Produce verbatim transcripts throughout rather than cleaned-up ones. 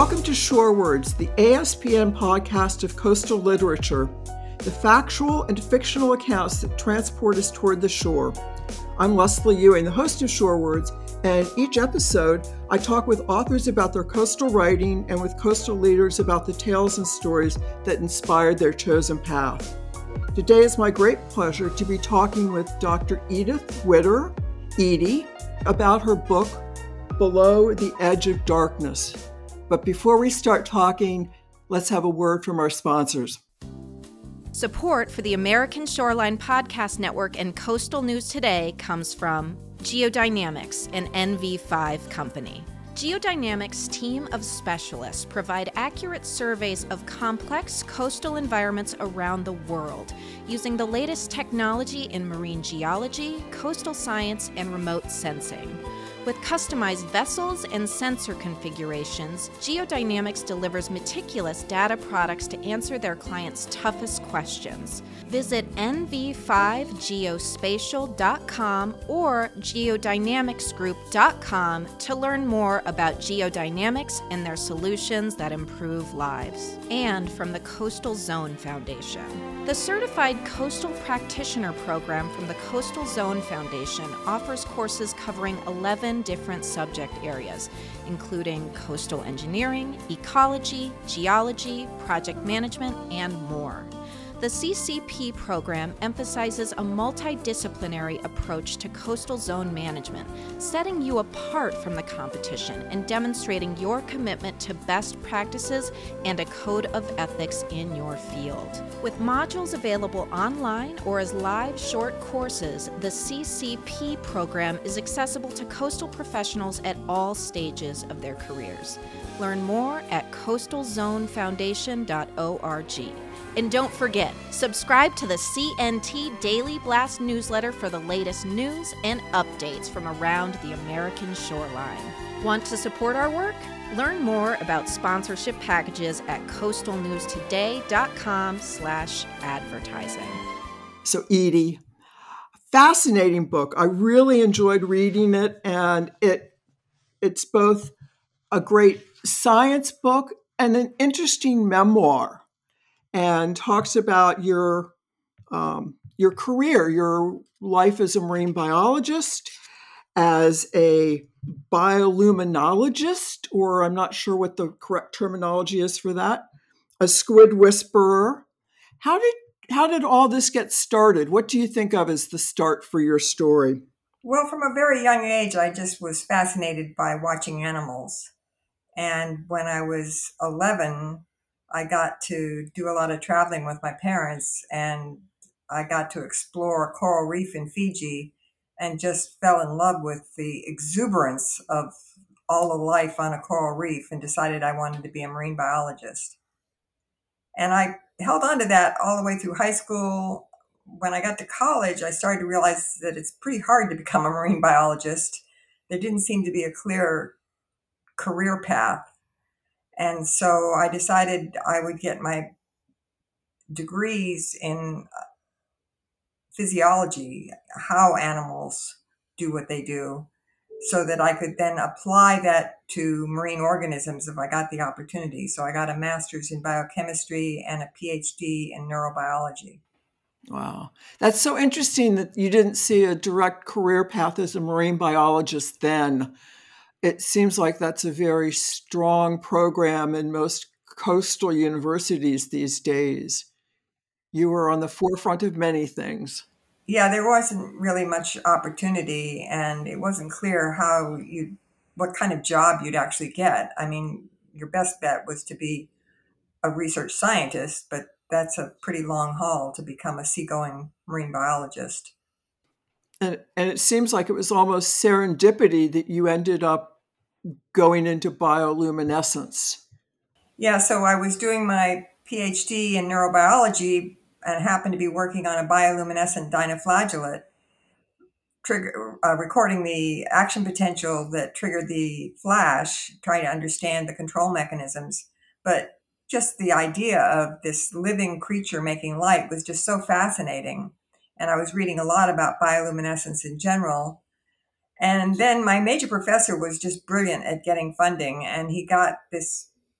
Welcome to Shore Words, the A S P N podcast of coastal literature, the factual and fictional accounts that transport us toward the shore. I'm Leslie Ewing, the host of Shore Words, and each episode I talk with authors about their coastal writing and with coastal leaders about the tales and stories that inspired their chosen path. Today it's my great pleasure to be talking with Doctor Edith Witter, Edie, about her book, Below the Edge of Darkness. But before we start talking, let's have a word from our sponsors. Support for the American Shoreline Podcast Network and Coastal News Today comes from Geodynamics, an N V five company. Geodynamics' team of specialists provide accurate surveys of complex coastal environments around the world using the latest technology in marine geology, coastal science, and remote sensing. With customized vessels and sensor configurations, Geodynamics delivers meticulous data products to answer their clients' toughest questions. Visit N V five geospatial dot com or geodynamics group dot com to learn more about geodynamics and their solutions that improve lives. And from the Coastal Zone Foundation. The Certified Coastal Practitioner Program from the Coastal Zone Foundation offers courses covering eleven different subject areas, including coastal engineering, ecology, geology, project management, and more. The C C P program emphasizes a multidisciplinary approach to coastal zone management, setting you apart from the competition and demonstrating your commitment to best practices and a code of ethics in your field. With modules available online or as live short courses, the C C P program is accessible to coastal professionals at all stages of their careers. Learn more at coastal zone foundation dot org. And don't forget, subscribe to the C N T Daily Blast newsletter for the latest news and updates from around the American shoreline. Want to support our work? Learn more about sponsorship packages at coastal news today dot com slash advertising. So Edie, fascinating book. I really enjoyed reading it, and it it's both a great science book and an interesting memoir, and talks about your um, your career, your life as a marine biologist, as a bioluminologist, or I'm not sure what the correct terminology is for that, a squid whisperer. How did how did all this get started? What do you think of as the start for your story? Well, from a very young age, I just was fascinated by watching animals. And when I was eleven, I got to do a lot of traveling with my parents, and I got to explore a coral reef in Fiji and just fell in love with the exuberance of all the life on a coral reef and decided I wanted to be a marine biologist. And I held on to that all the way through high school. When I got to college, I started to realize that it's pretty hard to become a marine biologist. There didn't seem to be a clear career path. And so I decided I would get my degrees in physiology, how animals do what they do, so that I could then apply that to marine organisms if I got the opportunity. So I got a master's in biochemistry and a P H D in neurobiology. Wow. That's so interesting that you didn't see a direct career path as a marine biologist then. It seems like that's a very strong program in most coastal universities these days. You were on the forefront of many things. Yeah, there wasn't really much opportunity, and it wasn't clear how you, what kind of job you'd actually get. I mean, your best bet was to be a research scientist, but that's a pretty long haul to become a seagoing marine biologist. And, and it seems like it was almost serendipity that you ended up going into bioluminescence. Yeah, so I was doing my P H D in neurobiology and happened to be working on a bioluminescent dinoflagellate, trigger, uh, recording the action potential that triggered the flash, trying to understand the control mechanisms. But just the idea of this living creature making light was just so fascinating. And I was reading a lot about bioluminescence in general. And then my major professor was just brilliant at getting funding, and he got this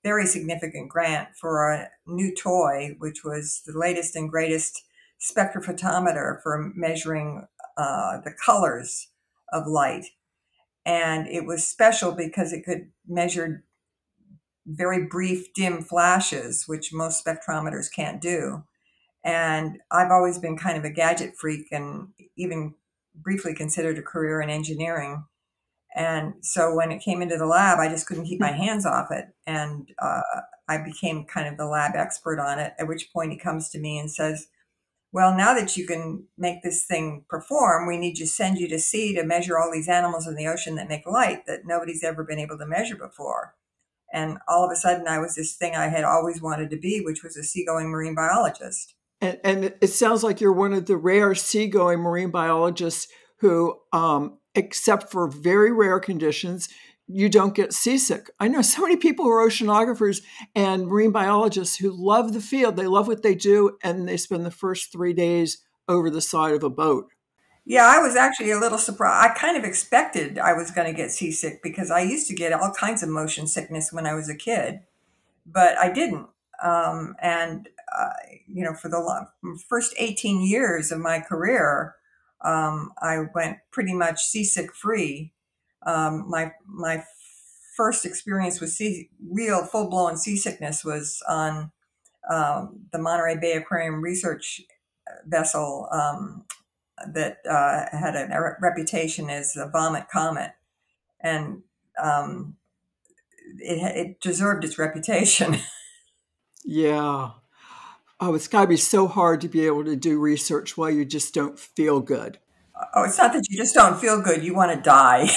very significant grant for a new toy, which was the latest and greatest spectrophotometer for measuring uh, the colors of light. And it was special because it could measure very brief, dim flashes, which most spectrometers can't do. And I've always been kind of a gadget freak and even briefly considered a career in engineering. And so when it came into the lab, I just couldn't keep my hands off it. And uh, I became kind of the lab expert on it, at which point he comes to me and says, well, now that you can make this thing perform, we need to send you to sea to measure all these animals in the ocean that make light that nobody's ever been able to measure before. And all of a sudden, I was this thing I had always wanted to be, which was a seagoing marine biologist. And, and it sounds like you're one of the rare seagoing marine biologists who, um, except for very rare conditions, you don't get seasick. I know so many people who are oceanographers and marine biologists who love the field. They love what they do, and they spend the first three days over the side of a boat. Yeah, I was actually a little surprised. I kind of expected I was going to get seasick because I used to get all kinds of motion sickness when I was a kid, but I didn't. Um, and, uh, you know, for the long, first eighteen years of my career, um, I went pretty much seasick free. Um, my my first experience with sea, real full blown seasickness was on um, the Monterey Bay Aquarium research vessel um, that uh, had a reputation as a vomit comet, and um, it, it deserved its reputation. Yeah. Oh, it's got to be so hard to be able to do research while you just don't feel good. Oh, it's not that you just don't feel good. You want to die.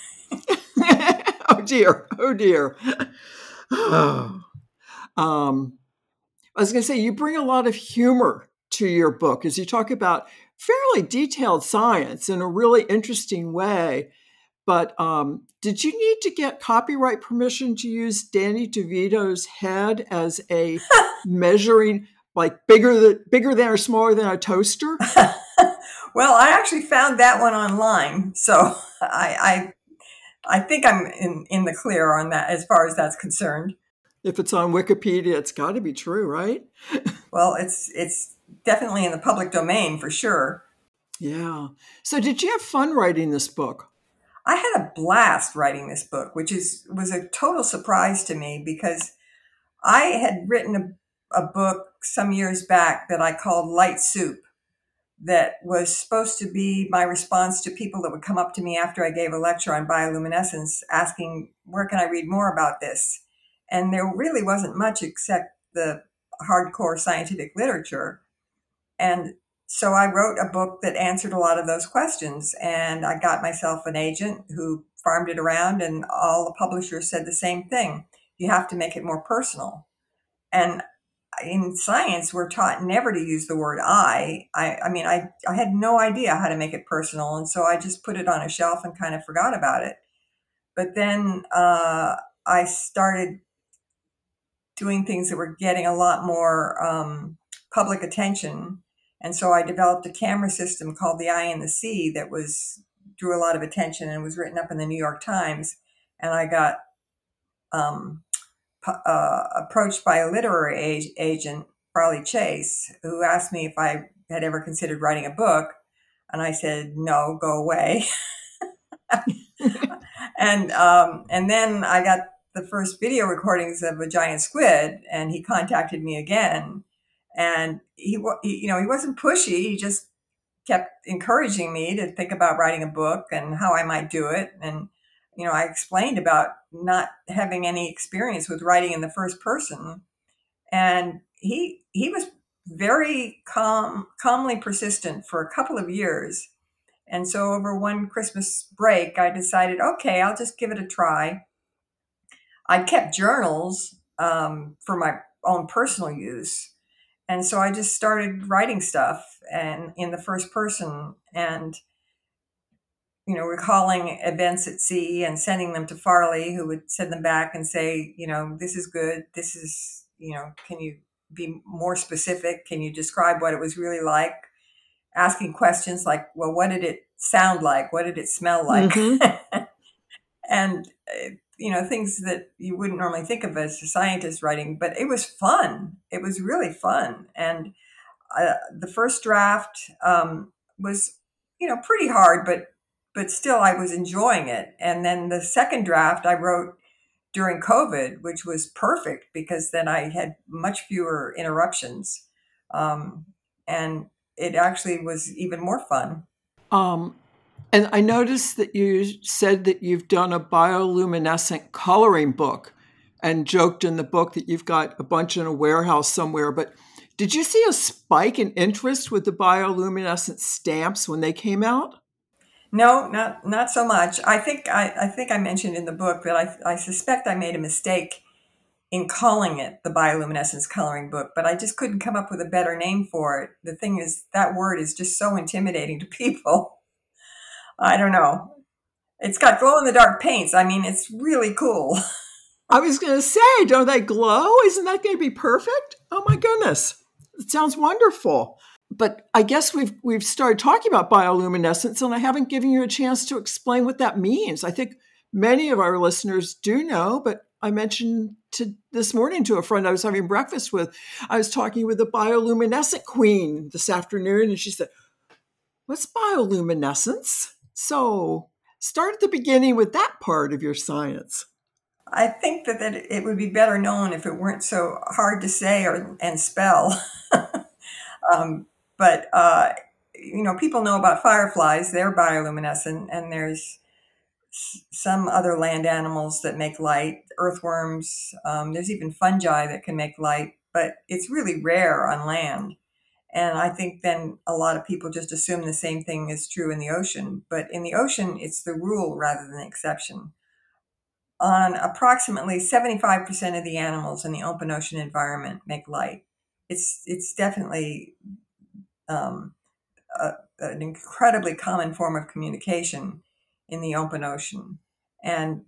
Oh, dear. Oh, dear. Oh. Um, I was going to say, you bring a lot of humor to your book as you talk about fairly detailed science in a really interesting way. But um, did you need to get copyright permission to use Danny DeVito's head as a measuring, like bigger than, bigger than or smaller than a toaster? Well, I actually found that one online, so I I, I think I'm in, in the clear on that as far as that's concerned. If it's on Wikipedia, it's got to be true, right? Well, it's it's definitely in the public domain for sure. Yeah. So did you have fun writing this book? I had a blast writing this book, which is was a total surprise to me because I had written a, a book some years back that I called Light Soup that was supposed to be my response to people that would come up to me after I gave a lecture on bioluminescence asking, where can I read more about this? And there really wasn't much except the hardcore scientific literature. And so I wrote a book that answered a lot of those questions. And I got myself an agent who farmed it around, and all the publishers said the same thing. You have to make it more personal. And in science, we're taught never to use the word I. I, I mean, I, I had no idea how to make it personal. And so I just put it on a shelf and kind of forgot about it. But then uh, I started doing things that were getting a lot more um, public attention. And so I developed a camera system called the Eye in the Sea that was drew a lot of attention and was written up in the New York Times. And I got um, uh, approached by a literary age, agent, Farley Chase, who asked me if I had ever considered writing a book. And I said, no, go away. and um, and then I got the first video recordings of a giant squid, and he contacted me again. And he, he, you know, he wasn't pushy. He just kept encouraging me to think about writing a book and how I might do it. And, you know, I explained about not having any experience with writing in the first person. And he, he was very calm, calmly persistent for a couple of years. And so over one Christmas break, I decided, okay, I'll just give it a try. I kept journals um, for my own personal use. And so I just started writing stuff and in the first person and, you know, recalling events at sea and sending them to Farley, who would send them back and say, you know, this is good. This is, you know, can you be more specific? Can you describe what it was really like? Asking questions like, well, what did it sound like? What did it smell like? Mm-hmm. And you know, things that you wouldn't normally think of as a scientist writing, but it was fun. It was really fun. And uh, the first draft um, was, you know, pretty hard, but but still I was enjoying it. And then the second draft I wrote during COVID, which was perfect because then I had much fewer interruptions. Um, and it actually was even more fun. Um, and I noticed that you said that you've done a bioluminescent coloring book and joked in the book that you've got a bunch in a warehouse somewhere. But did you see a spike in interest with the bioluminescent stamps when they came out? No, not not so much. I think I, I think I mentioned in the book that I, I suspect I made a mistake in calling it the bioluminescence coloring book, but I just couldn't come up with a better name for it. The thing is, that word is just so intimidating to people. I don't know. It's got glow in the dark paints. I mean, it's really cool. I was going to say, don't they glow? Isn't that going to be perfect? Oh my goodness. It sounds wonderful. But I guess we've we've started talking about bioluminescence, and I haven't given you a chance to explain what that means. I think many of our listeners do know, but I mentioned to this morning to a friend I was having breakfast with, I was talking with the bioluminescent queen this afternoon, and she said, "What's bioluminescence?" So start at the beginning with that part of your science. I think that, that it would be better known if it weren't so hard to say or and spell. um, but uh, you know, people know about fireflies; they're bioluminescent, and there's some other land animals that make light, earthworms. Um, there's even fungi that can make light, but it's really rare on land. And I think then a lot of people just assume the same thing is true in the ocean. But in the ocean, it's the rule rather than the exception. On approximately seventy-five percent of the animals in the open ocean environment make light. It's it's definitely um, a, an incredibly common form of communication in the open ocean. And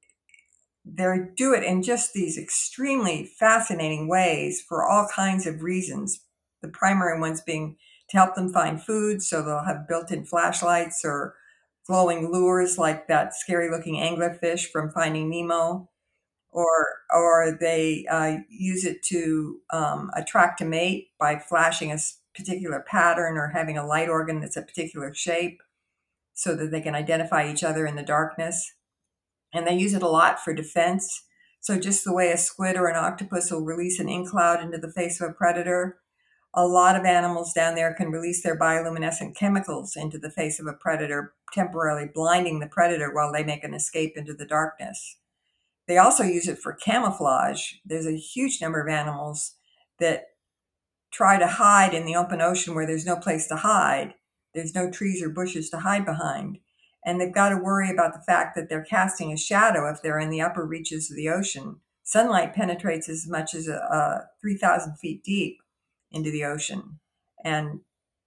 they do it in just these extremely fascinating ways for all kinds of reasons. The primary ones being to help them find food, so they'll have built-in flashlights or glowing lures like that scary-looking anglerfish from Finding Nemo, or or they uh, use it to um, attract a mate by flashing a particular pattern or having a light organ that's a particular shape, so that they can identify each other in the darkness. And they use it a lot for defense. So just the way a squid or an octopus will release an ink cloud into the face of a predator, a lot of animals down there can release their bioluminescent chemicals into the face of a predator, temporarily blinding the predator while they make an escape into the darkness. They also use it for camouflage. There's a huge number of animals that try to hide in the open ocean where there's no place to hide. There's no trees or bushes to hide behind. And they've got to worry about the fact that they're casting a shadow if they're in the upper reaches of the ocean. Sunlight penetrates as much as uh, three thousand feet deep into the ocean. And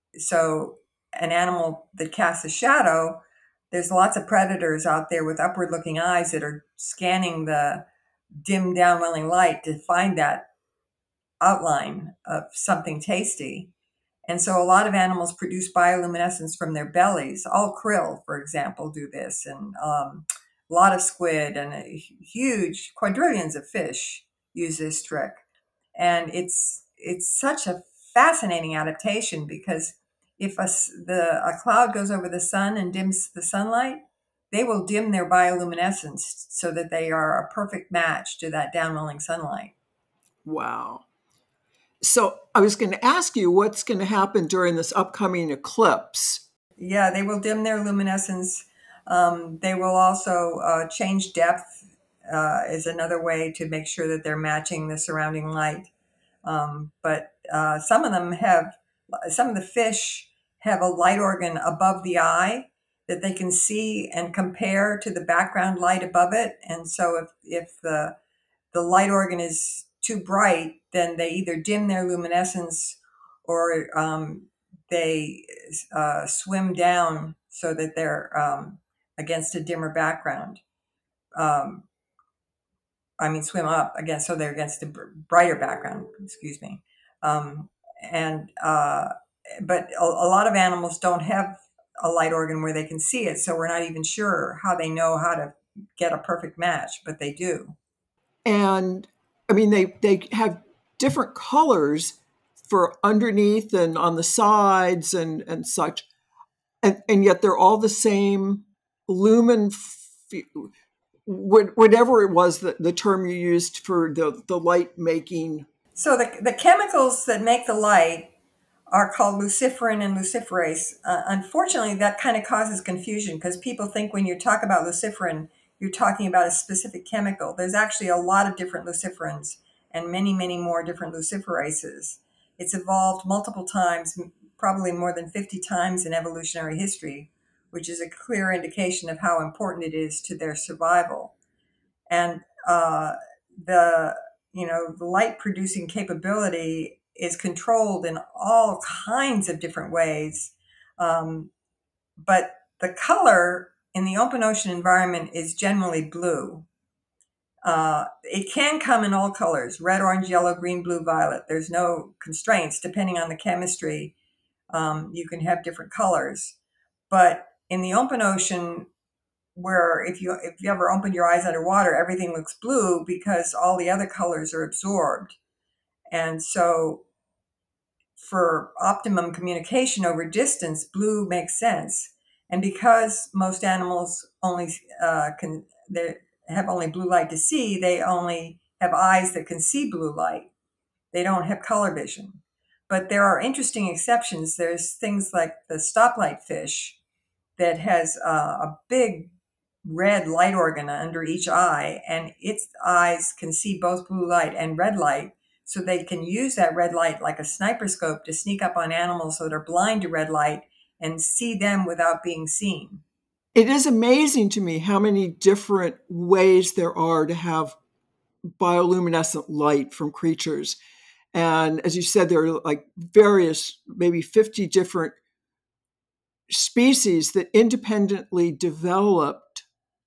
so an animal that casts a shadow, there's lots of predators out there with upward looking eyes that are scanning the dim downwelling light to find that outline of something tasty. And so a lot of animals produce bioluminescence from their bellies. All krill, for example, do this, and um, a lot of squid and a huge quadrillions of fish use this trick. And it's it's such a fascinating adaptation because if a, the, a cloud goes over the sun and dims the sunlight, they will dim their bioluminescence so that they are a perfect match to that downwelling sunlight. Wow. So I was going to ask you what's going to happen during this upcoming eclipse. Yeah, they will dim their luminescence. Um, they will also uh, change depth uh, is another way to make sure that they're matching the surrounding light. Um, but uh, some of them have, some of the fish have a light organ above the eye that they can see and compare to the background light above it. And so if, if the, the light organ is too bright, then they either dim their luminescence or um, they uh, swim down so that they're um, against a dimmer background. Um, I mean, swim up against, so they're against a brighter background, excuse me. Um, and, uh, but a, a lot of animals don't have a light organ where they can see it. So we're not even sure how they know how to get a perfect match, but they do. And I mean, they, they have different colors for underneath and on the sides and, and such. And, and yet they're all the same lumen, f- whatever it was, the, the term you used for the, the light making. So the, the chemicals that make the light are called luciferin and luciferase. Uh, unfortunately, that kind of causes confusion because people think when you talk about luciferin, you're talking about a specific chemical. There's actually a lot of different luciferins and many, many more different luciferases. It's evolved multiple times, probably more than fifty times in evolutionary history, which is a clear indication of how important it is to their survival. And uh, the you know the light producing capability is controlled in all kinds of different ways, um, but the color in the open ocean environment is generally blue. Uh, it can come in all colors: red, orange, yellow, green, blue, violet. There's no constraints depending on the chemistry. Um, you can have different colors, but in the open ocean, where if you if you ever open your eyes underwater, everything looks blue because all the other colors are absorbed. And so for optimum communication over distance, blue makes sense. And because most animals only uh, can they have only blue light to see, they only have eyes that can see blue light. They don't have color vision. But there are interesting exceptions. There's things like the stoplight fish that has uh, a big red light organ under each eye, and its eyes can see both blue light and red light. So they can use that red light like a sniper scope to sneak up on animals that are blind to red light and see them without being seen. It is amazing to me how many different ways there are to have bioluminescent light from creatures. And as you said, there are like various, maybe fifty different species that independently developed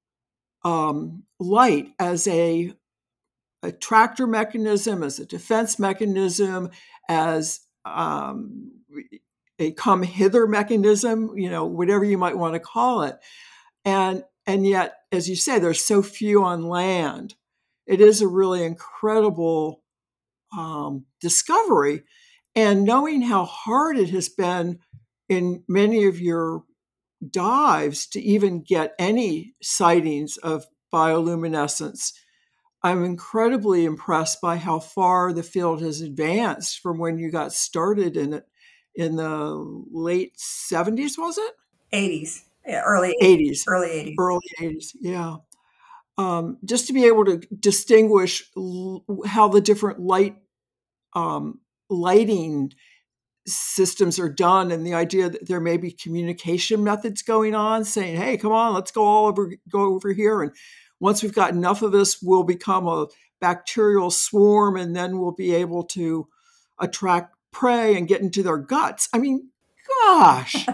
um, light as a attractor mechanism, as a defense mechanism, as um, a come hither mechanism, you know, whatever you might want to call it. And and yet, as you say, there's so few on land. It is a really incredible um, discovery. And knowing how hard it has been in many of your dives to even get any sightings of bioluminescence, I'm incredibly impressed by how far the field has advanced from when you got started in it in the late seventies, was it? eighties, yeah, early eighties, early eighties. early eighties, yeah. Um, just to be able to distinguish l- how the different light um, lighting systems are done, and the idea that there may be communication methods going on, saying, "Hey, come on, let's go all over, go over here, and once we've got enough of this, we'll become a bacterial swarm, and then we'll be able to attract prey and get into their guts." I mean, gosh.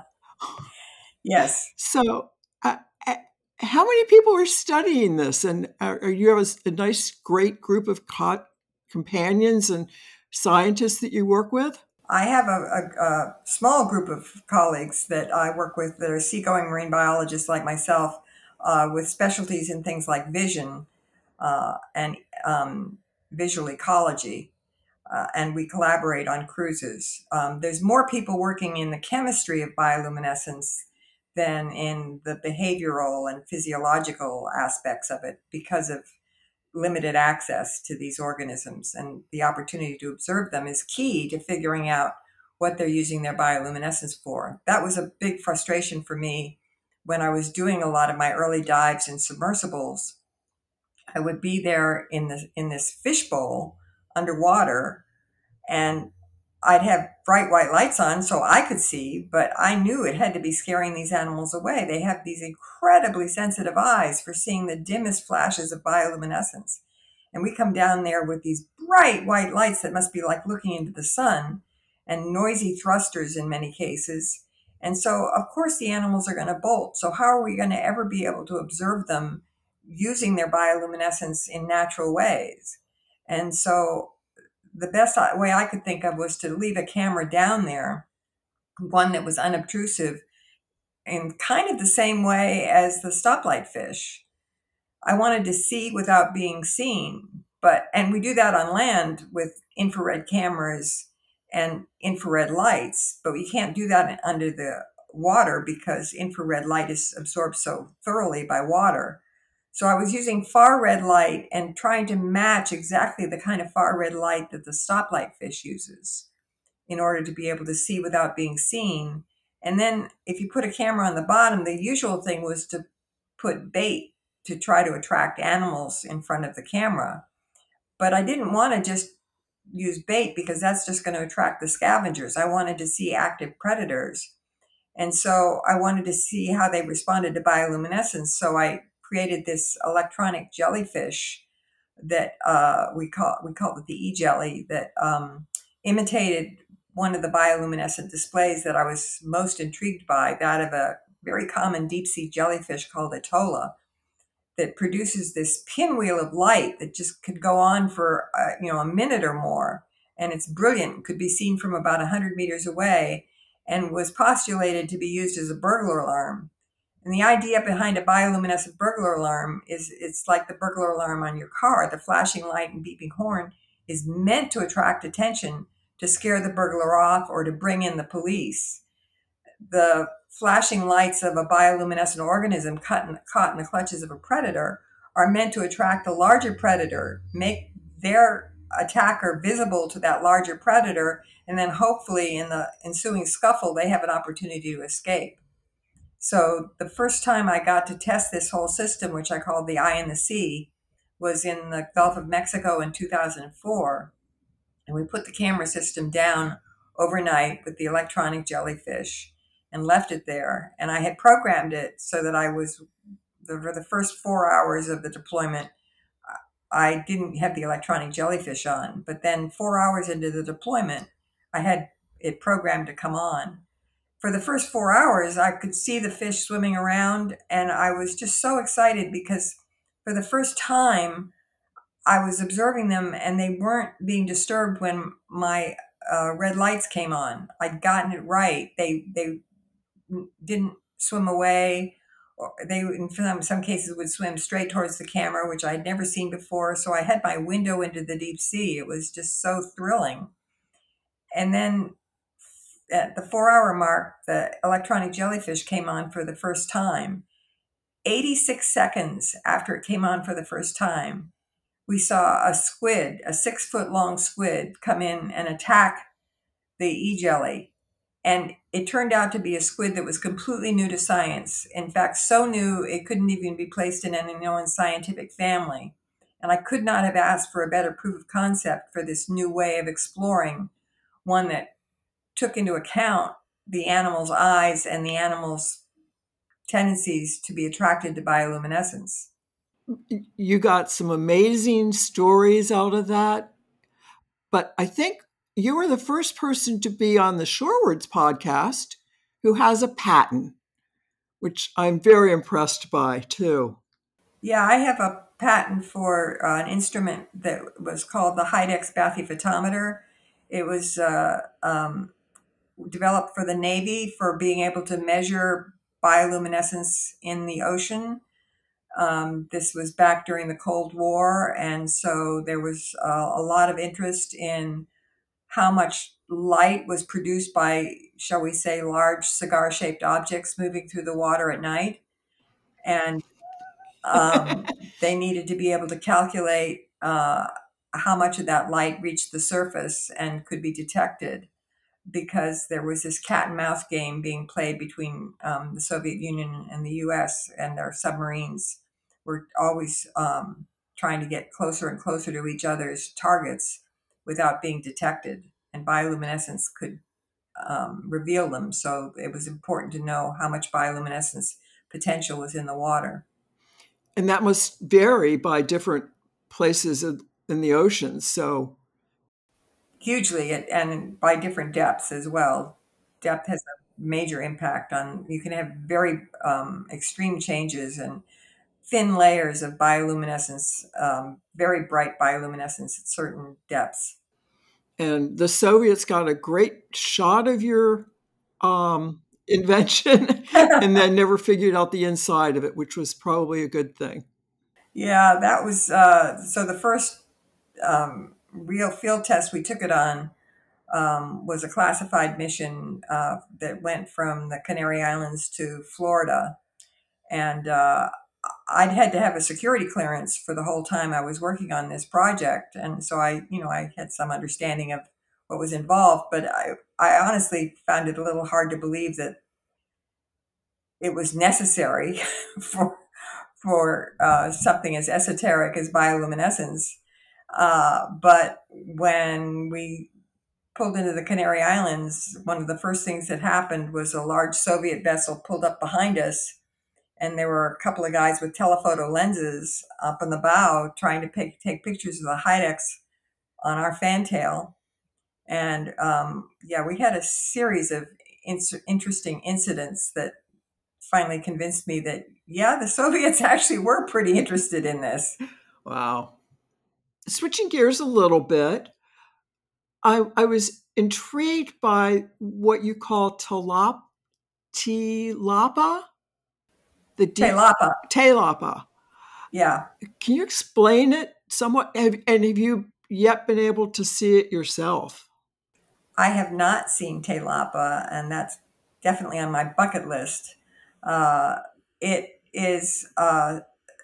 Yes. So, uh, uh, how many people are studying this? And are, are you have a, a nice, great group of co- companions and scientists that you work with? I have a, a, a small group of colleagues that I work with that are seagoing marine biologists like myself, uh, with specialties in things like vision uh, and um, visual ecology. Uh, and we collaborate on cruises. Um, there's more people working in the chemistry of bioluminescence than in the behavioral and physiological aspects of it because of limited access to these organisms. And the opportunity to observe them is key to figuring out what they're using their bioluminescence for. That was a big frustration for me when I was doing a lot of my early dives in submersibles. I would be there in the in this fishbowl underwater, and I'd have bright white lights on so I could see, but I knew it had to be scaring these animals away. They have these incredibly sensitive eyes for seeing the dimmest flashes of bioluminescence. And we come down there with these bright white lights that must be like looking into the sun, and noisy thrusters in many cases. And so, of course, the animals are going to bolt. So how are we going to ever be able to observe them using their bioluminescence in natural ways? And so the best way I could think of was to leave a camera down there, one that was unobtrusive, in kind of the same way as the stoplight fish. I wanted to see without being seen. But, and we do that on land with infrared cameras and infrared lights, but we can't do that under the water because infrared light is absorbed so thoroughly by water. So I was using far red light and trying to match exactly the kind of far red light that the stoplight fish uses in order to be able to see without being seen. And then if you put a camera on the bottom, the usual thing was to put bait to try to attract animals in front of the camera. But I didn't want to just use bait because that's just going to attract the scavengers. I wanted to see active predators. And so I wanted to see how they responded to bioluminescence. So I created this electronic jellyfish that uh, we call we called it the e-jelly that um, imitated one of the bioluminescent displays that I was most intrigued by, that of a very common deep sea jellyfish called Atolla, that produces this pinwheel of light that just could go on for uh, you know a minute or more, and it's brilliant. Could be seen from about one hundred meters away, and was postulated to be used as a burglar alarm. And the idea behind a bioluminescent burglar alarm is it's like the burglar alarm on your car. The flashing light and beeping horn is meant to attract attention, to scare the burglar off, or to bring in the police. The flashing lights of a bioluminescent organism caught in, caught in the clutches of a predator are meant to attract the larger predator, make their attacker visible to that larger predator, and then hopefully in the ensuing scuffle, they have an opportunity to escape. So the first time I got to test this whole system, which I called the Eye in the Sea, was in the Gulf of Mexico in two thousand four. And we put the camera system down overnight with the electronic jellyfish and left it there. And I had programmed it so that I was, for the first four hours of the deployment, I didn't have the electronic jellyfish on. But then four hours into the deployment, I had it programmed to come on. For the first four hours, I could see the fish swimming around, and I was just so excited because for the first time, I was observing them and they weren't being disturbed when my uh, red lights came on. I'd gotten it right. They they didn't swim away. Or they, in some, some cases, would swim straight towards the camera, which I'd never seen before. So I had my window into the deep sea. It was just so thrilling. And then at the four-hour mark, the electronic jellyfish came on for the first time. eighty-six seconds after it came on for the first time, we saw a squid, a six-foot-long squid, come in and attack the e-jelly. And it turned out to be a squid that was completely new to science. In fact, so new it couldn't even be placed in any known scientific family. And I could not have asked for a better proof of concept for this new way of exploring, one that took into account the animal's eyes and the animal's tendencies to be attracted to bioluminescence. You got some amazing stories out of that. But I think you were the first person to be on the Shorewords podcast who has a patent, which I'm very impressed by, too. Yeah, I have a patent for uh, an instrument that was called the Hydex bathyphotometer. It was uh, um, developed for the Navy for being able to measure bioluminescence in the ocean. Um, this was back during the Cold War, and so there was uh, a lot of interest in how much light was produced by, shall we say, large cigar-shaped objects moving through the water at night. And um, they needed to be able to calculate uh, how much of that light reached the surface and could be detected, because there was this cat and mouse game being played between um, the Soviet Union and the U S, and their submarines were always um, trying to get closer and closer to each other's targets without being detected. And bioluminescence could um, reveal them. So it was important to know how much bioluminescence potential was in the water. And that must vary by different places in the ocean. So hugely, and by different depths as well. Depth has a major impact on, you can have very um, extreme changes and thin layers of bioluminescence, um, very bright bioluminescence at certain depths. And the Soviets got a great shot of your um, invention and then never figured out the inside of it, which was probably a good thing. Yeah, that was uh, so the first um, real field test we took it on um, was a classified mission uh, that went from the Canary Islands to Florida. And uh, I'd had to have a security clearance for the whole time I was working on this project. And so I, you know, I had some understanding of what was involved, but I, I honestly found it a little hard to believe that it was necessary for for uh, something as esoteric as bioluminescence. Uh, but when we pulled into the Canary Islands, one of the first things that happened was a large Soviet vessel pulled up behind us, and there were a couple of guys with telephoto lenses up in the bow trying to pick, take pictures of the Hydex on our fantail. And um, yeah, we had a series of in- interesting incidents that finally convinced me that, yeah, the Soviets actually were pretty interested in this. Wow. Switching gears a little bit, I, I was intrigued by what you call tilap, tilapa, the deep Telapa, tilapa. yeah. Can you explain it somewhat? Have, and have you yet been able to see it yourself? I have not seen Telapa, and that's definitely on my bucket list. Uh, it is uh,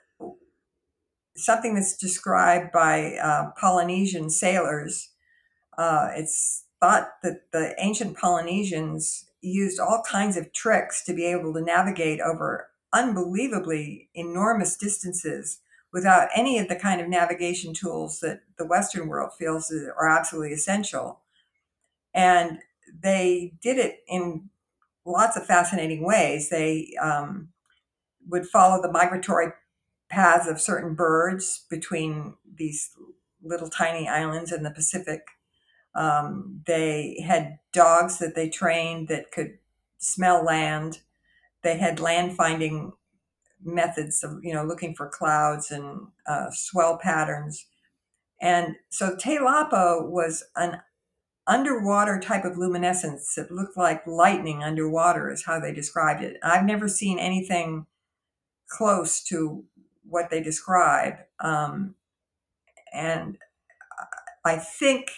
something that's described by uh, Polynesian sailors. Uh, it's thought that the ancient Polynesians used all kinds of tricks to be able to navigate over unbelievably enormous distances without any of the kind of navigation tools that the Western world feels are absolutely essential. And they did it in lots of fascinating ways. They um, would follow the migratory paths of certain birds between these little tiny islands in the Pacific. Um, they had dogs that they trained that could smell land. They had land finding methods of, you know, looking for clouds and uh, swell patterns. And so Telapa was an underwater type of luminescence that looked like lightning underwater, is how they described it. I've never seen anything close to what they describe. Um, and I think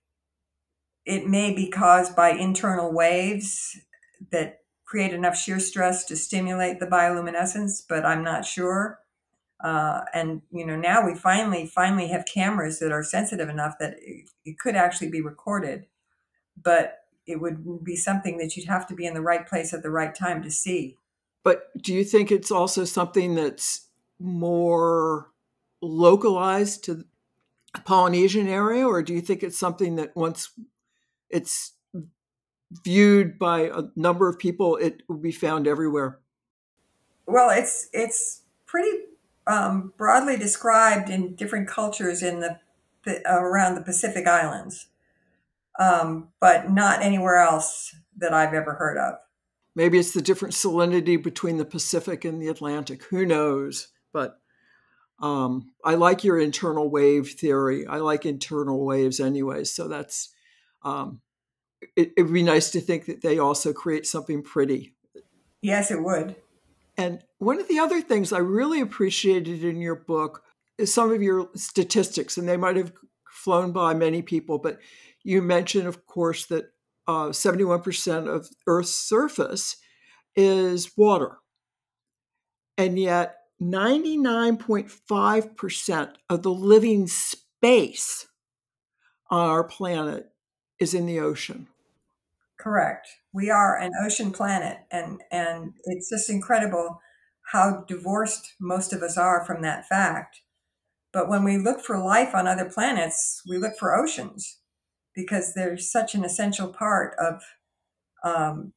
it may be caused by internal waves that create enough shear stress to stimulate the bioluminescence, but I'm not sure. Uh, and you know, now we finally finally have cameras that are sensitive enough that it, it could actually be recorded, but it would be something that you'd have to be in the right place at the right time to see. But do you think it's also something that's more localized to the Polynesian area, or do you think it's something that once it's viewed by a number of people, it will be found everywhere? Well, it's it's pretty um, broadly described in different cultures in the around the Pacific Islands, um, but not anywhere else that I've ever heard of. Maybe it's the different salinity between the Pacific and the Atlantic. Who knows? But um, I like your internal wave theory. I like internal waves anyway. So that's um, it, it'd be nice to think that they also create something pretty. Yes, it would. And one of the other things I really appreciated in your book is some of your statistics, and they might have flown by many people, but you mentioned, of course, that uh, seventy-one percent of Earth's surface is water. And yet ninety-nine point five percent of the living space on our planet is in the ocean. Correct. We are an ocean planet, and and it's just incredible how divorced most of us are from that fact. But when we look for life on other planets, we look for oceans because they're such an essential part of um,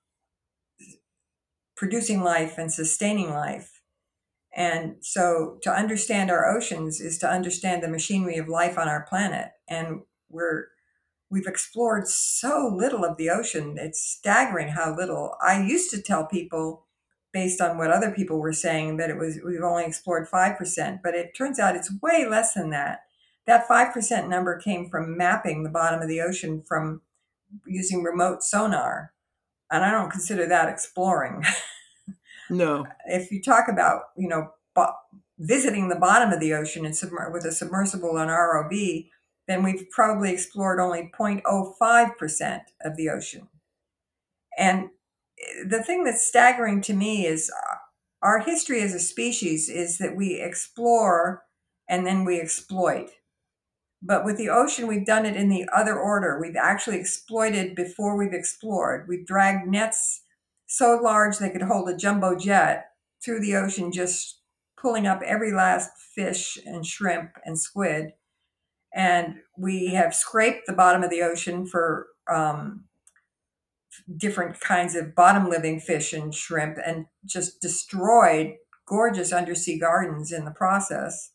producing life and sustaining life. And so to understand our oceans is to understand the machinery of life on our planet. And we're we've explored so little of the ocean. It's staggering how little. I used to tell people, based on what other people were saying, that it was we've only explored five percent, but it turns out it's way less than that. That five percent number came from mapping the bottom of the ocean from using remote sonar. And I don't consider that exploring. No. If you talk about, you know, visiting the bottom of the ocean and submer- with a submersible and R O V, then we've probably explored only zero point zero five percent of the ocean. And the thing that's staggering to me is our history as a species is that we explore and then we exploit. But with the ocean, we've done it in the other order. We've actually exploited before we've explored. We've dragged nets so large they could hold a jumbo jet through the ocean, just pulling up every last fish and shrimp and squid. And we have scraped the bottom of the ocean for um, different kinds of bottom living fish and shrimp and just destroyed gorgeous undersea gardens in the process.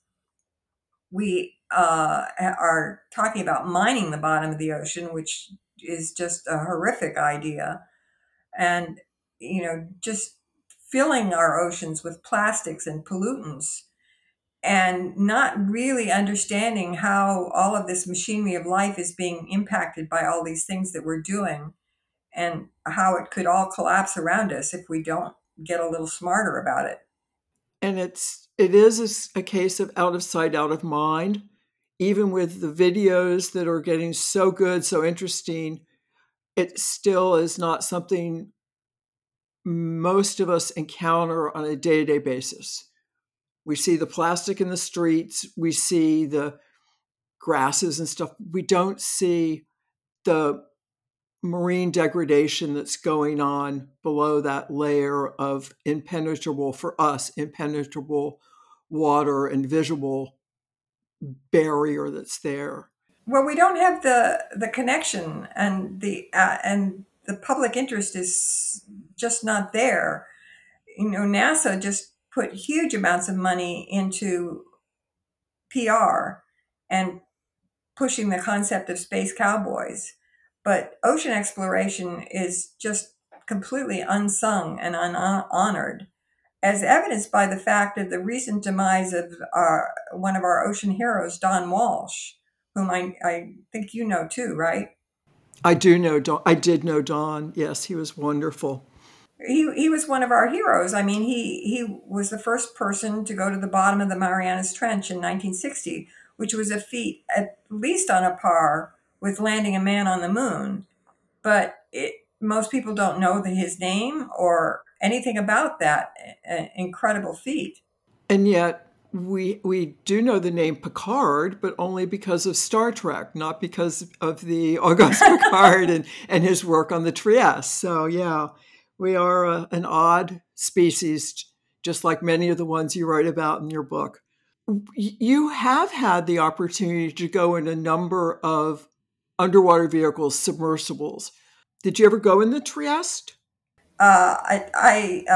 We uh, are talking about mining the bottom of the ocean, which is just a horrific idea. And, you know, just filling our oceans with plastics and pollutants and not really understanding how all of this machinery of life is being impacted by all these things that we're doing and how it could all collapse around us if we don't get a little smarter about it. And it's it is a, a case of out of sight, out of mind. Even with the videos that are getting so good, so interesting, it still is not something most of us encounter on a day-to-day basis. We see the plastic in the streets, we see the grasses and stuff. We don't see the marine degradation that's going on below that layer of impenetrable, for us, impenetrable water and visual barrier that's there. Well, we don't have the the connection, and the uh, and the public interest is just not there. You know, NASA just put huge amounts of money into P R and pushing the concept of space cowboys, but ocean exploration is just completely unsung and unhonored, as evidenced by the fact of the recent demise of our, one of our ocean heroes, Don Walsh, whom I, I think you know too, right? I do know Don. I did know Don. Yes, he was wonderful. He, he was one of our heroes. I mean, he, he was the first person to go to the bottom of the Marianas Trench in nineteen sixty, which was a feat at least on a par with landing a man on the moon. But it, most people don't know the, his name or anything about that uh, incredible feat. And yet, we we do know the name Picard, but only because of Star Trek, not because of the Auguste Picard and, and his work on the Trieste. So, yeah, we are a, an odd species, just like many of the ones you write about in your book. You have had the opportunity to go in a number of underwater vehicles, submersibles. Did you ever go in the Trieste? Uh, I I,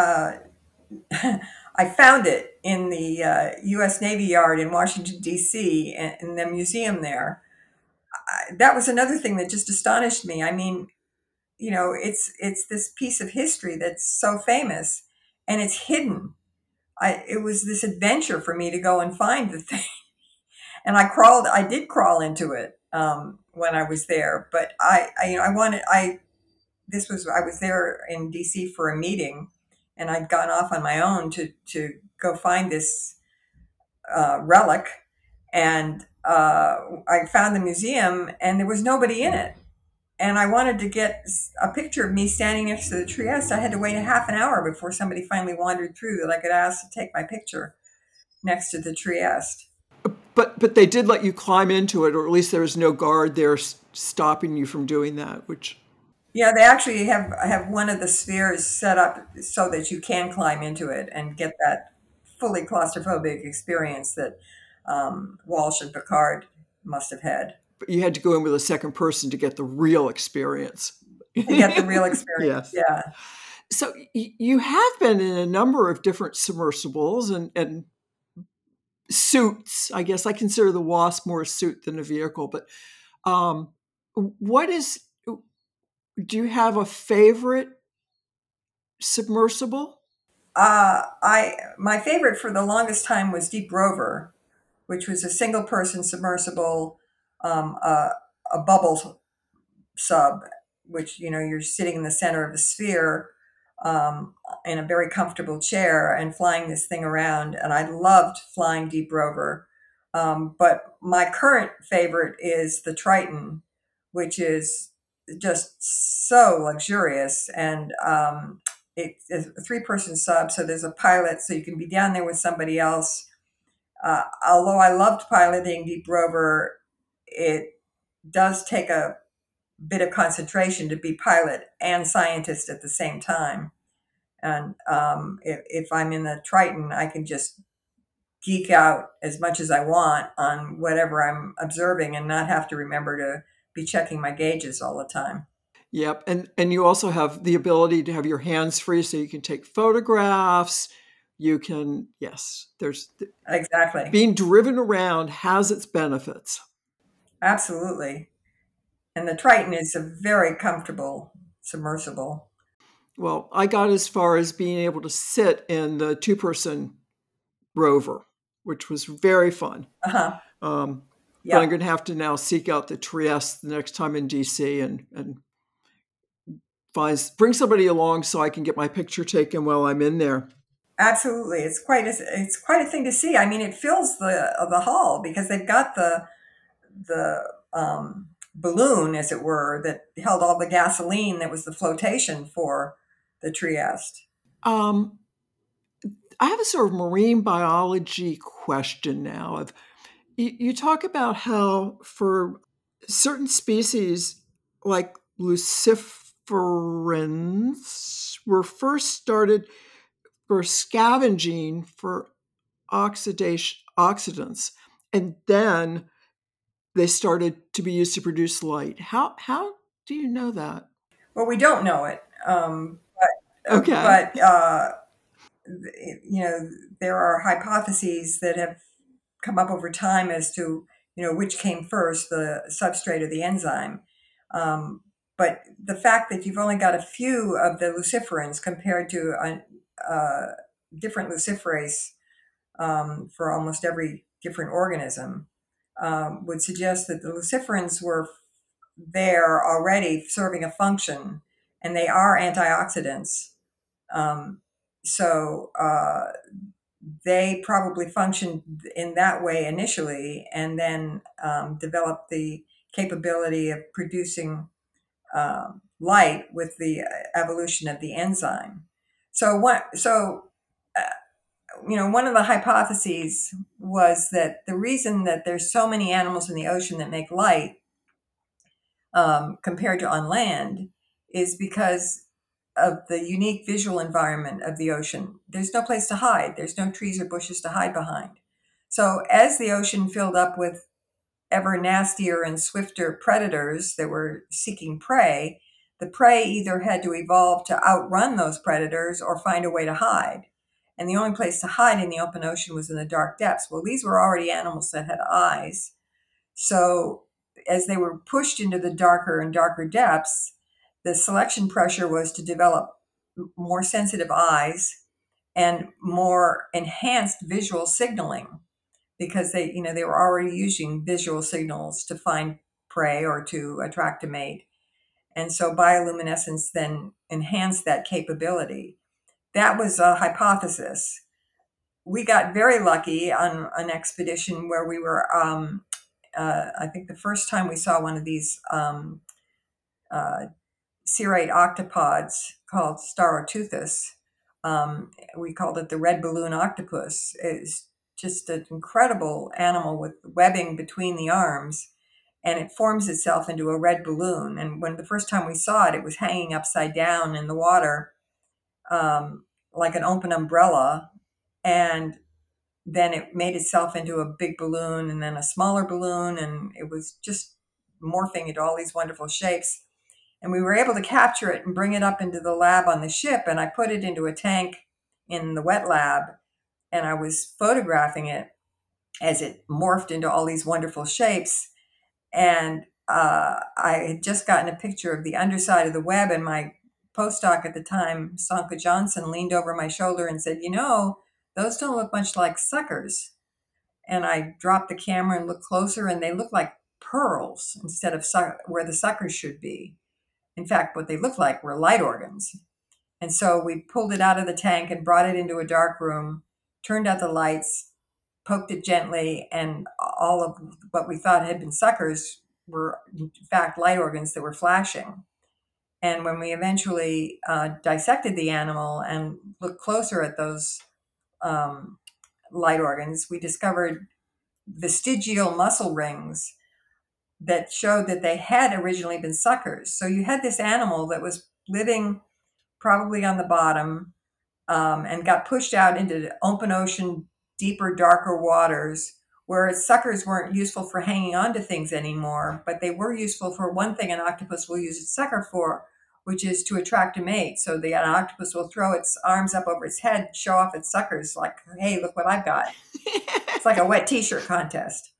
uh, I found it in the uh, U S Navy Yard in Washington, D C, in the museum there. I, that was another thing that just astonished me. I mean, you know, it's it's this piece of history that's so famous, and it's hidden. I it was this adventure for me to go and find the thing, and I crawled. I did crawl into it um, when I was there, but I, I you know I wanted I this was I was there in D C for a meeting, and I'd gone off on my own to to go find this uh, relic, and uh, I found the museum, and there was nobody in it. And I wanted to get a picture of me standing next to the Trieste. I had to wait a half an hour before somebody finally wandered through that I could ask to take my picture next to the Trieste. But but they did let you climb into it, or at least there was no guard there stopping you from doing that, which... Yeah, they actually have have one of the spheres set up so that you can climb into it and get that fully claustrophobic experience that um, Walsh and Picard must have had. But you had to go in with a second person to get the real experience. To get the real experience, yes. Yeah. So y- you have been in a number of different submersibles and, and suits. I guess I consider the Wasp more a suit than a vehicle. But um, what is... Do you have a favorite submersible? Uh, I my favorite for the longest time was Deep Rover, which was a single person submersible, um, uh, a bubble sub, which, you know, you're sitting in the center of a sphere um, in a very comfortable chair and flying this thing around. And I loved flying Deep Rover. Um, but my current favorite is the Triton, which is just so luxurious. And um, it is a three person sub. So there's a pilot, so you can be down there with somebody else. Uh, although I loved piloting Deep Rover, it does take a bit of concentration to be pilot and scientist at the same time. And um, if, if I'm in the Triton, I can just geek out as much as I want on whatever I'm observing and not have to remember to be checking my gauges all the time. Yep. And and you also have the ability to have your hands free so you can take photographs. You can, yes, there's Exactly. being driven around has its benefits. Absolutely. And the Triton is a very comfortable submersible. Well, I got as far as being able to sit in the two-person rover, which was very fun. Uh-huh. Um, Yep. But I'm going to have to now seek out the Trieste the next time in D C and and find bring somebody along so I can get my picture taken while I'm in there. Absolutely, it's quite a, it's quite a thing to see. I mean, it fills the the hall because they've got the the um, balloon, as it were, that held all the gasoline that was the flotation for the Trieste. Um, I have a sort of marine biology question now. Of you, you talk about how for certain species like luciferins were first started for scavenging for oxidation oxidants, and then they started to be used to produce light. How how do you know that? Well, we don't know it, um, but Okay. but uh, you know, there are hypotheses that have come up over time as to, you know, which came first, the substrate or the enzyme. Um, but the fact that you've only got a few of the luciferins compared to a, a different luciferase um, for almost every different organism um, would suggest that the luciferins were there already serving a function, and they are antioxidants. Um, so uh, they probably functioned in that way initially, and then um, developed the capability of producing um, light with the evolution of the enzyme. So what? So uh, you know, one of the hypotheses was that the reason that there's so many animals in the ocean that make light um, compared to on land is because of the unique visual environment of the ocean. There's no place to hide. There's no trees or bushes to hide behind. So as the ocean filled up with ever nastier and swifter predators that were seeking prey, the prey either had to evolve to outrun those predators or find a way to hide. And the only place to hide in the open ocean was in the dark depths. Well, these were already animals that had eyes. So as they were pushed into the darker and darker depths, the selection pressure was to develop more sensitive eyes and more enhanced visual signaling, because they, you know, they were already using visual signals to find prey or to attract a mate. And so bioluminescence then enhanced that capability. That was a hypothesis. We got very lucky on an expedition where we were, um, uh, I think the first time we saw one of these um, uh, cirrate octopods called Staroteuthis, um, we called it the red balloon octopus. It's just an incredible animal with webbing between the arms, and it forms itself into a red balloon. And when the first time we saw it, it was hanging upside down in the water um, like an open umbrella, and then it made itself into a big balloon and then a smaller balloon, and it was just morphing into all these wonderful shapes. And we were able to capture it and bring it up into the lab on the ship, and I put it into a tank in the wet lab, and I was photographing it as it morphed into all these wonderful shapes. And uh, I had just gotten a picture of the underside of the web, and my postdoc at the time, Sanka Johnson, leaned over my shoulder and said, you know, those don't look much like suckers. And I dropped the camera and looked closer, and they look like pearls instead of su- where the suckers should be. In fact, what they looked like were light organs. And so we pulled it out of the tank and brought it into a dark room, turned out the lights, poked it gently, and all of what we thought had been suckers were, in fact, light organs that were flashing. And when we eventually uh, dissected the animal and looked closer at those um, light organs, we discovered vestigial muscle rings that showed that they had originally been suckers. So you had this animal that was living probably on the bottom um, and got pushed out into open ocean, deeper, darker waters where its suckers weren't useful for hanging on to things anymore, but they were useful for one thing an octopus will use its sucker for, which is to attract a mate. So the an octopus will throw its arms up over its head, show off its suckers, like, hey, look what I've got. It's like a wet t-shirt contest.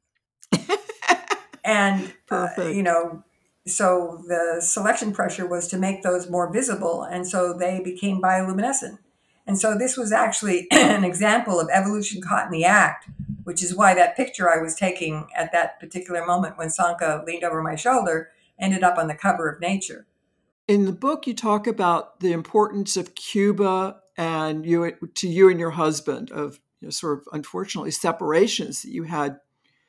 And, uh, you know, so the selection pressure was to make those more visible, and so they became bioluminescent. And so this was actually an example of evolution caught in the act, which is why that picture I was taking at that particular moment when Sanka leaned over my shoulder ended up on the cover of Nature. In the book, you talk about the importance of Cuba and you to you and your husband, of you know, sort of unfortunately separations that you had.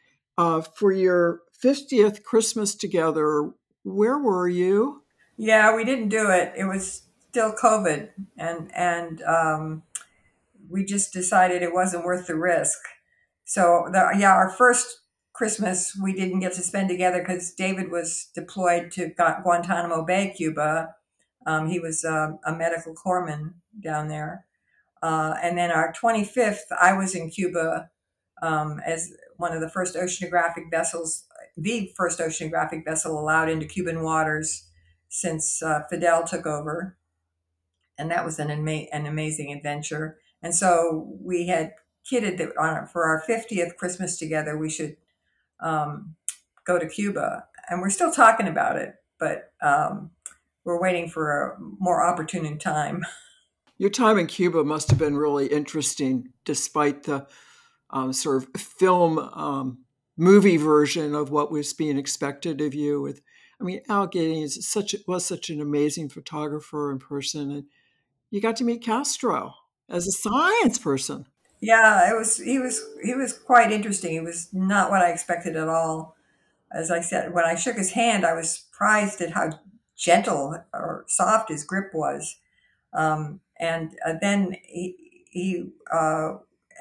Uh, for your fiftieth Christmas together, where were you? Yeah, we didn't do it. It was still COVID, and and um, we just decided it wasn't worth the risk. So, the, yeah, our first Christmas we didn't get to spend together because David was deployed to Guantanamo Bay, Cuba. Um, he was um, a medical corpsman down there. Uh, and then our twenty-fifth, I was in Cuba um, as one of the first oceanographic vessels, the first oceanographic vessel allowed into Cuban waters since uh, Fidel took over. And that was an, ama- an amazing adventure. And so we had kidded that on, for our fiftieth Christmas together, we should um, go to Cuba. And we're still talking about it, but um, we're waiting for a more opportune time. Your time in Cuba must have been really interesting, despite the um, sort of film um, movie version of what was being expected of you. With, I mean, Al Giddings is such was such an amazing photographer in person, and you got to meet Castro as a science person. Yeah, it was he was he was quite interesting. He was not what I expected at all. As I said, when I shook his hand, I was surprised at how gentle or soft his grip was. Um, and uh, then he, he uh,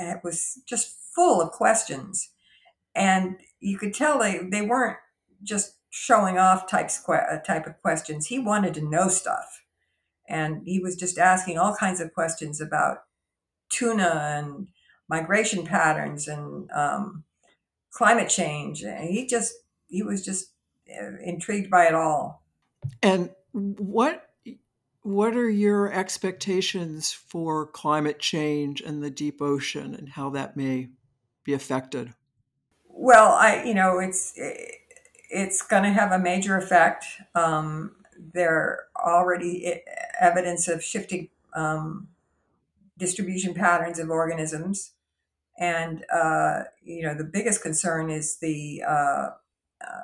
was just full of questions. And you could tell they, they weren't just showing off types, type of questions. He wanted to know stuff. And he was just asking all kinds of questions about tuna and migration patterns and um, climate change. And he just, he was just intrigued by it all. And what what are your expectations for climate change and the deep ocean and how that may be affected? Well, I, you know, it's it's going to have a major effect. Um, there already evidence of shifting um, distribution patterns of organisms, and uh, you know, the biggest concern is the uh, uh,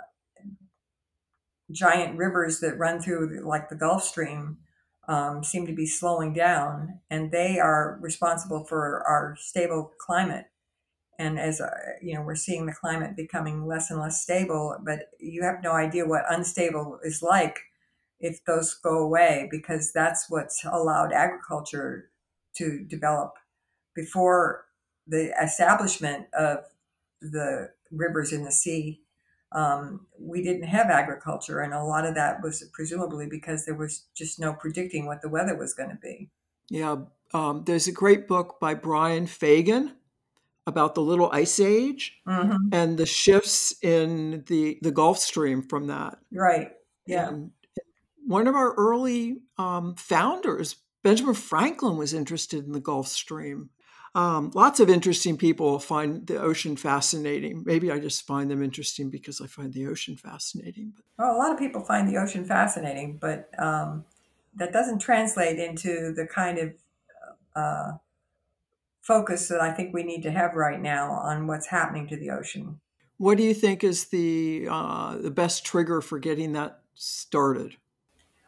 giant rivers that run through, like the Gulf Stream, um, seem to be slowing down, and they are responsible for our stable climate. And as uh, you know, we're seeing the climate becoming less and less stable, but you have no idea what unstable is like if those go away, because that's what's allowed agriculture to develop. Before the establishment of the rivers in the sea, um, we didn't have agriculture, and a lot of that was presumably because there was just no predicting what the weather was going to be. Yeah, um, there's a great book by Brian Fagan about the Little Ice Age mm-hmm. and the shifts in the, the Gulf Stream from that. Right, yeah. And one of our early um, founders, Benjamin Franklin, was interested in the Gulf Stream. Um, lots of interesting people find the ocean fascinating. Maybe I just find them interesting because I find the ocean fascinating. But well, a lot of people find the ocean fascinating, but um, that doesn't translate into the kind of uh, focus that I think we need to have right now on what's happening to the ocean. What do you think is the uh, the best trigger for getting that started?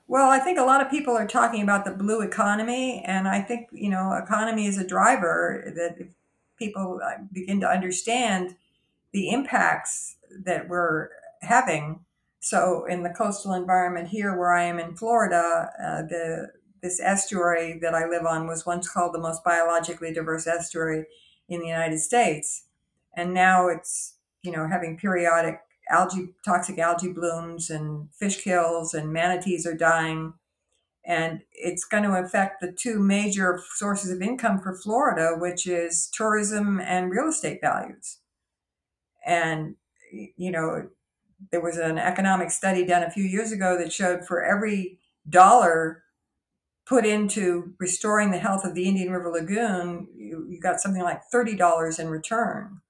Well, I think a lot of people are talking about the blue economy, and I think, you know, economy is a driver that if people uh, begin to understand the impacts that we're having. So, in the coastal environment here, where I am in Florida, uh, the this estuary that I live on was once called the most biologically diverse estuary in the United States, and now it's, you know, having periodic algae, toxic algae blooms, and fish kills, and manatees are dying, and it's going to affect the two major sources of income for Florida, which is tourism and real estate values. And, you know, there was an economic study done a few years ago that showed for every dollar put into restoring the health of the Indian River Lagoon, you, you got something like thirty dollars in return.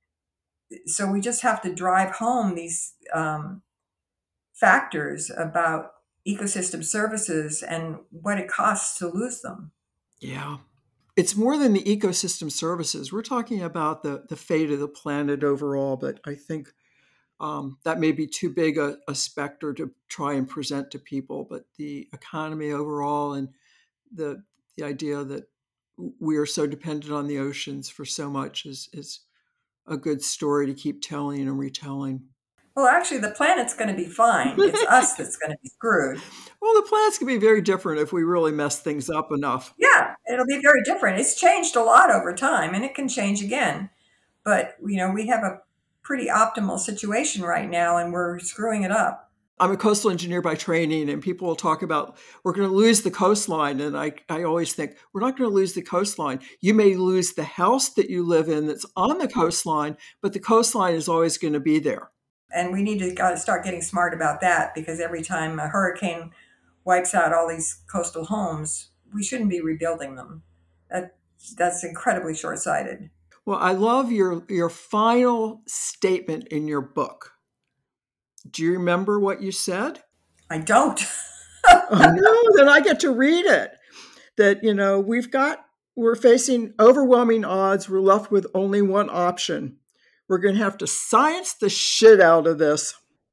So we just have to drive home these um, factors about ecosystem services and what it costs to lose them. Yeah. It's more than the ecosystem services. We're talking about the, the fate of the planet overall, but I think um, that may be too big a, a specter to try and present to people. But the economy overall and the the idea that we are so dependent on the oceans for so much is, is a good story to keep telling and retelling. Well, actually, the planet's going to be fine. It's us that's going to be screwed. Well, the planets can be very different if we really mess things up enough. Yeah, it'll be very different. It's changed a lot over time, and it can change again. But, you know, we have a pretty optimal situation right now, and we're screwing it up. I'm a coastal engineer by training, and people will talk about we're going to lose the coastline. And I, I always think we're not going to lose the coastline. You may lose the house that you live in that's on the coastline, but the coastline is always going to be there. And we need to got to start getting smart about that, because every time a hurricane wipes out all these coastal homes, we shouldn't be rebuilding them. That, that's incredibly short-sighted. Well, I love your, your final statement in your book. Do you remember what you said? I don't. Oh, no, then I get to read it. That, you know, we've got, we're facing overwhelming odds. We're left with only one option. We're going to have to science the shit out of this.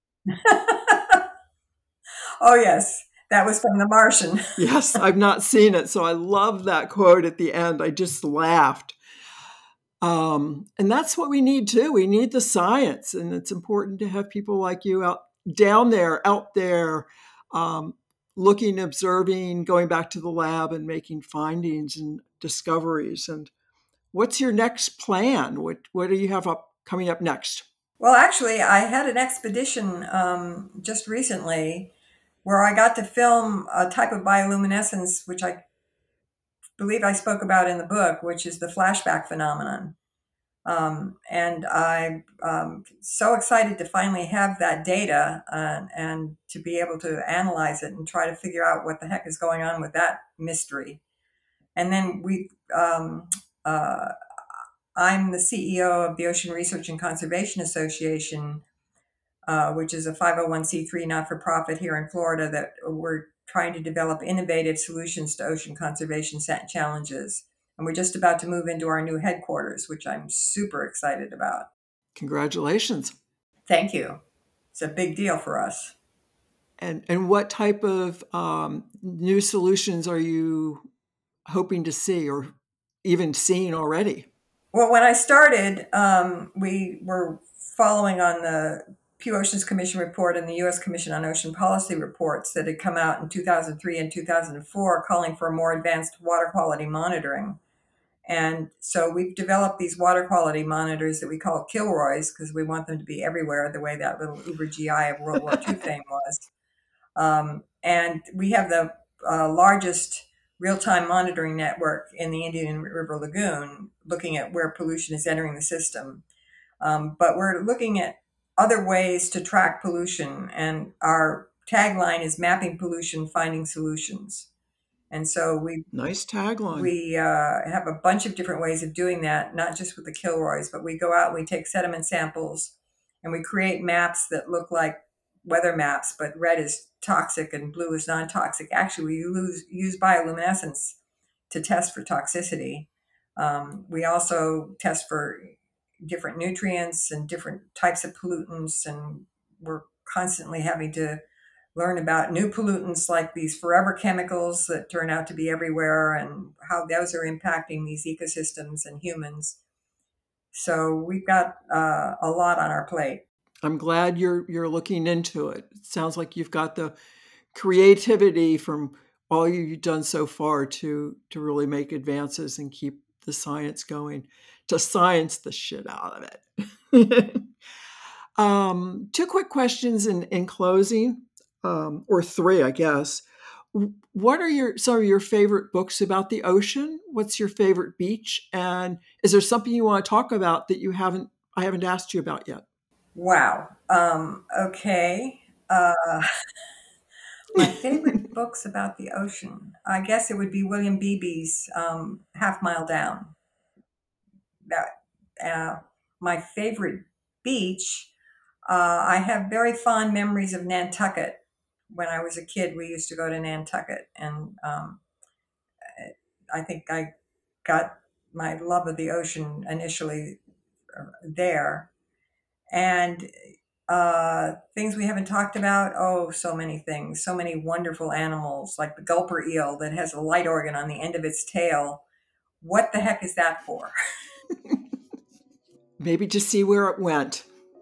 Oh, yes. That was from The Martian. Yes, I've not seen it. So I love that quote at the end. I just laughed. Um, and that's what we need too. We need the science. And it's important to have people like you out down there, out there, um, looking, observing, going back to the lab and making findings and discoveries. And what's your next plan? What, what do you have up coming up next? Well, actually, I had an expedition um, just recently where I got to film a type of bioluminescence, which I believe I spoke about in the book, which is the flashback phenomenon. Um, and I'm um, so excited to finally have that data uh, and to be able to analyze it and try to figure out what the heck is going on with that mystery. And then we, um, uh, I'm the C E O of the Ocean Research and Conservation Association, uh, which is a five oh one c three not-for-profit here in Florida that we're trying to develop innovative solutions to ocean conservation challenges. And we're just about to move into our new headquarters, which I'm super excited about. Congratulations. Thank you. It's a big deal for us. And and what type of um, new solutions are you hoping to see or even seeing already? Well, when I started, um, we were following on the Pew Oceans Commission report and the U S Commission on Ocean Policy reports that had come out in two thousand three and two thousand four calling for more advanced water quality monitoring. And so we've developed these water quality monitors that we call Kilroys because we want them to be everywhere, the way that little Uber G I of World War Two fame was. Um, and we have the uh, largest real-time monitoring network in the Indian River Lagoon, looking at where pollution is entering the system. Um, but we're looking at other ways to track pollution, and our tagline is mapping pollution, finding solutions. And so we nice tagline. We uh, have a bunch of different ways of doing that, not just with the Kilroys, but we go out and we take sediment samples and we create maps that look like weather maps, but red is toxic and blue is non-toxic. Actually, we use, use bioluminescence to test for toxicity. Um, we also test for different nutrients and different types of pollutants, and we're constantly having to learn about new pollutants like these forever chemicals that turn out to be everywhere and how those are impacting these ecosystems and humans. So we've got uh, a lot on our plate. I'm glad you're you're looking into it. It sounds like you've got the creativity from all you've done so far to to really make advances and keep the science going, to science the shit out of it. um, two quick questions in, in closing, um, or three, I guess. What are your some of your favorite books about the ocean? What's your favorite beach? And is there something you want to talk about that you haven't I haven't asked you about yet? Wow. Um, okay. Uh, my favorite books about the ocean, I guess it would be William Beebe's um, Half Mile Down. That uh, my favorite beach. Uh, I have very fond memories of Nantucket. When I was a kid, we used to go to Nantucket, and um, I think I got my love of the ocean initially there. And uh, things we haven't talked about, oh, so many things, so many wonderful animals, like the gulper eel that has a light organ on the end of its tail. What the heck is that for? Maybe to see where it went.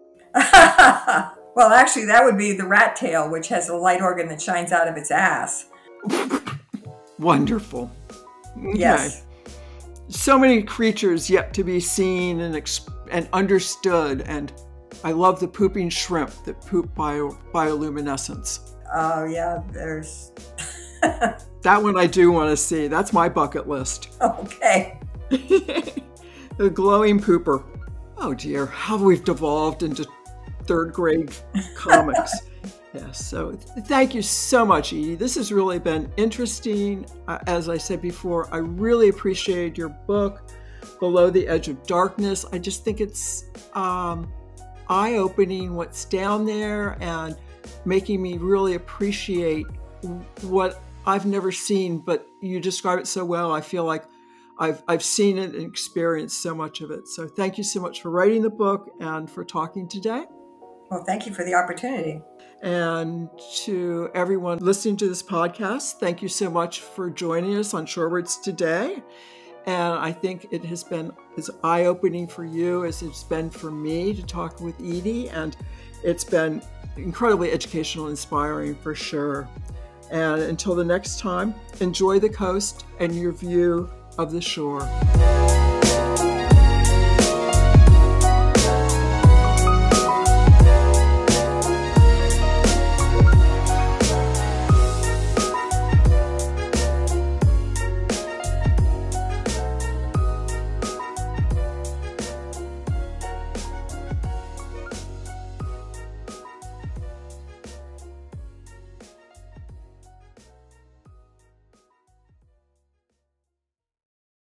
Well, actually, that would be the rat tail, which has a light organ that shines out of its ass. Wonderful. Okay. Yes. So many creatures yet to be seen and exp- and understood. And I love the pooping shrimp that poop bio- bioluminescence. Oh, yeah, there's... That one I do want to see. That's my bucket list. Okay. The glowing pooper. Oh, dear. How we've devolved into third grade comics. Yes. So thank you so much, Edie. This has really been interesting. Uh, as I said before, I really appreciated your book, Below the Edge of Darkness. I just think it's um, eye-opening what's down there and making me really appreciate what I've never seen, but you describe it so well. I feel like I've I've seen it and experienced so much of it. So thank you so much for writing the book and for talking today. Well, thank you for the opportunity. And to everyone listening to this podcast, thank you so much for joining us on Shorewords today. And I think it has been as eye-opening for you as it's been for me to talk with Edie. And it's been incredibly educational and inspiring for sure. And until the next time, enjoy the coast and your view of the shore.